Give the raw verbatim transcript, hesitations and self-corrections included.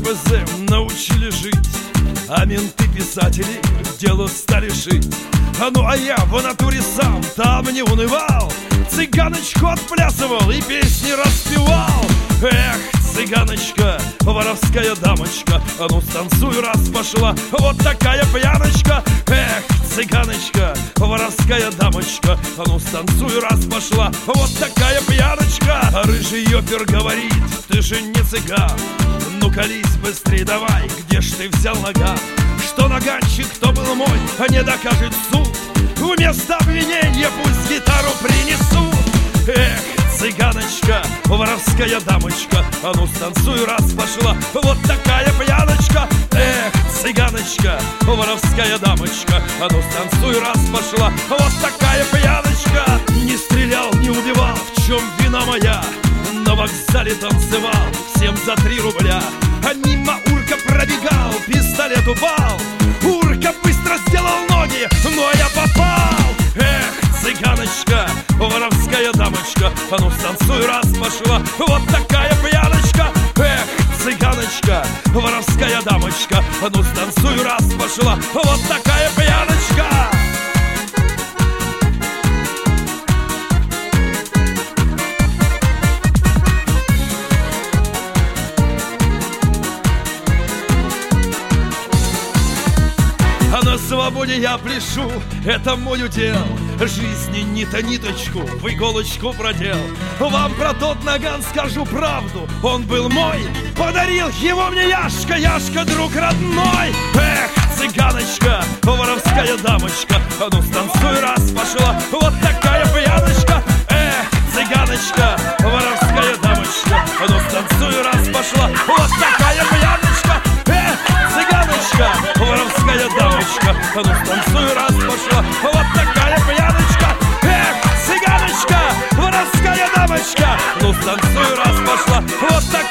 КПЗ научили жить, а менты-писатели дело стали шить. А ну а я в натуре сам там не унывал, цыганочку отплясывал и песни распевал. Эх, цыганочка, воровская дамочка, а ну станцуй, раз пошла, вот такая пьяночка. Эх, цыганочка, воровская дамочка, а ну станцуй, раз пошла, вот такая пьяночка. А рыжий ёпер говорит: ты же не цыган, ну колись быстрей давай, где ж ты взял наган? Что наганчик, кто был мой, а не докажет суд, вместо обвинения пусть гитару принесут. Эх, цыганочка, воровская дамочка, а ну станцуй, раз пошла, вот такая пьяночка. Эх, цыганочка, воровская дамочка, а ну станцуй, раз пошла, вот такая пьяночка. Не стрелял, не убивал, в чем вина моя? На вокзале танцевал, всем за три рубля. А мимо урка пробегал, пистолет упал. Урка быстро сделал ноги, но я попал. Эх, цыганочка, воровская дамочка, а ну станцуй, раз пошла, вот такая пьяночка. Эх, цыганочка, воровская дамочка, а ну станцуй, раз пошла, вот такая пьяночка. А на свободе я пляшу, это мой удел. Жизни ни-то ниточку в иголочку продел. Вам про тот наган скажу правду, он был мой. Подарил его мне Яшка, Яшка, друг родной. Эх, цыганочка, воровская дамочка, а ну станцуй, раз пошла, вот такая пьяночка. Эх, цыганочка, воровская дамочка, а ну станцуй, раз пошла, вот такая пьяночка. Эх, цыганочка, воровская дамочка, а ну станцуй, раз пошла, вот такая пьяночка. Эх, цыганочка, воровская дамочка, ну станцуй, раз пошла, вот такая.